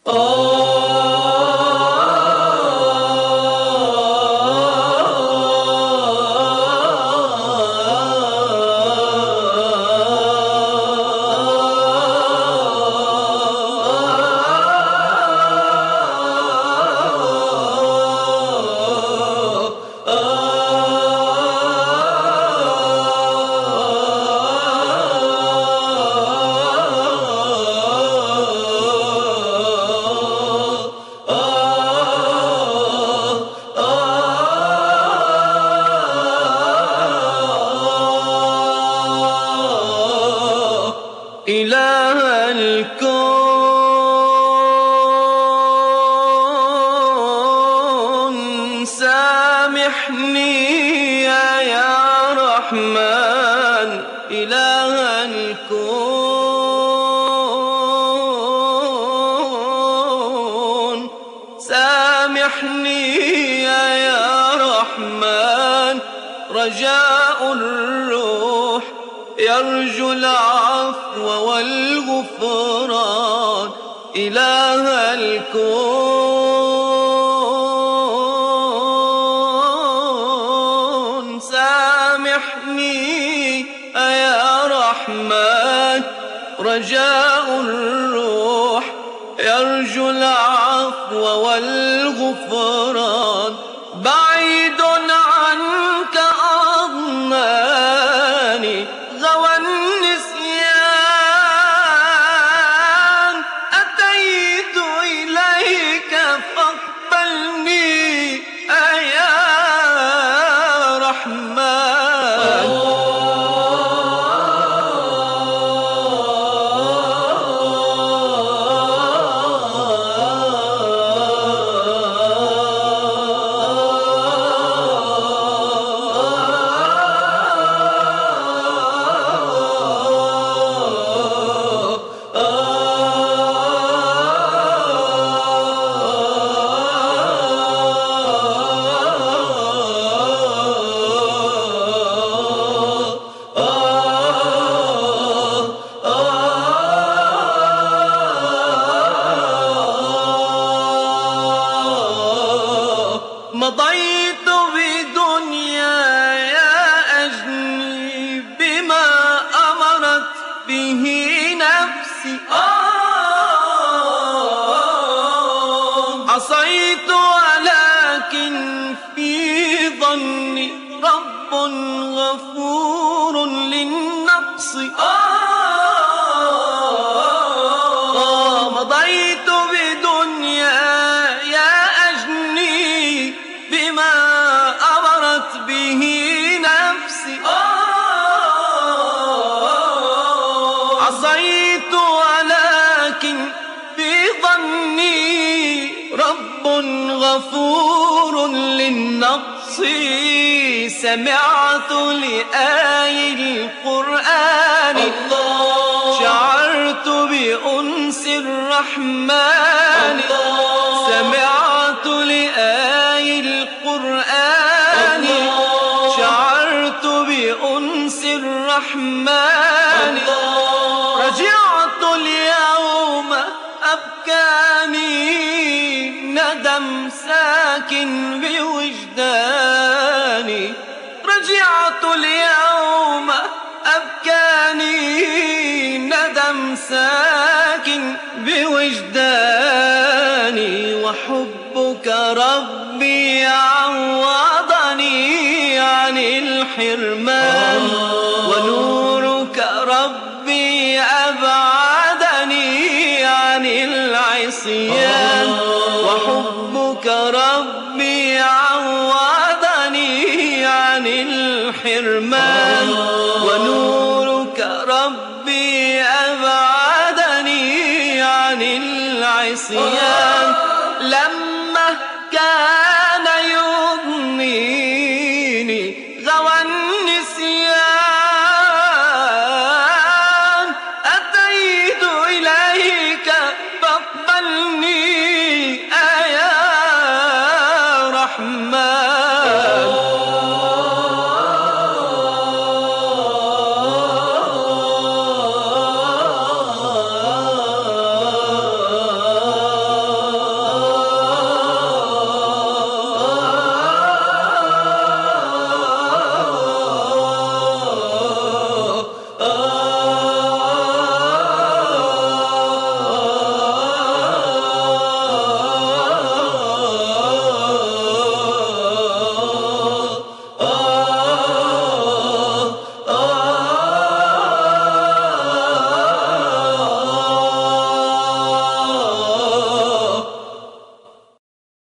إله الكون سامحني يا رحمن، إله الكون سامحني يا رحمن، رجاء الروح يرجو العفو والغفران، إله الكون سامحني يا رحمن، رجاء الروح يرجو العفو والغفران، بعيد عنك أضناني غوى النسيان، أتيت إليك فاقبلني يا رحمن. مضيت بدنياي أجني بما أمرت به نفسي، عصيت ولكن في ظني رب غفور للنقص، مضيت بدنياي أجني بما أمرت به نفسي، عصيت ولكن في ظني رب غفور للنقص، سمعت لآي القرآن شعرت بأنس الرحمن، سمعت لآي القرآن شعرت بأنس الرحمن، رجعت اليوم أبكاني ندم ساكن بوجداني، رجعت اليوم أبكاني ندم ساكن بوجداني، وحبك ربي عوضني عن الحرمان، ونورك ربي أبعدني عن العصيان، وحبك ربي عوضني عن الحرمان، ونورك ربي أبعدني عن العصيان، لما كان يضني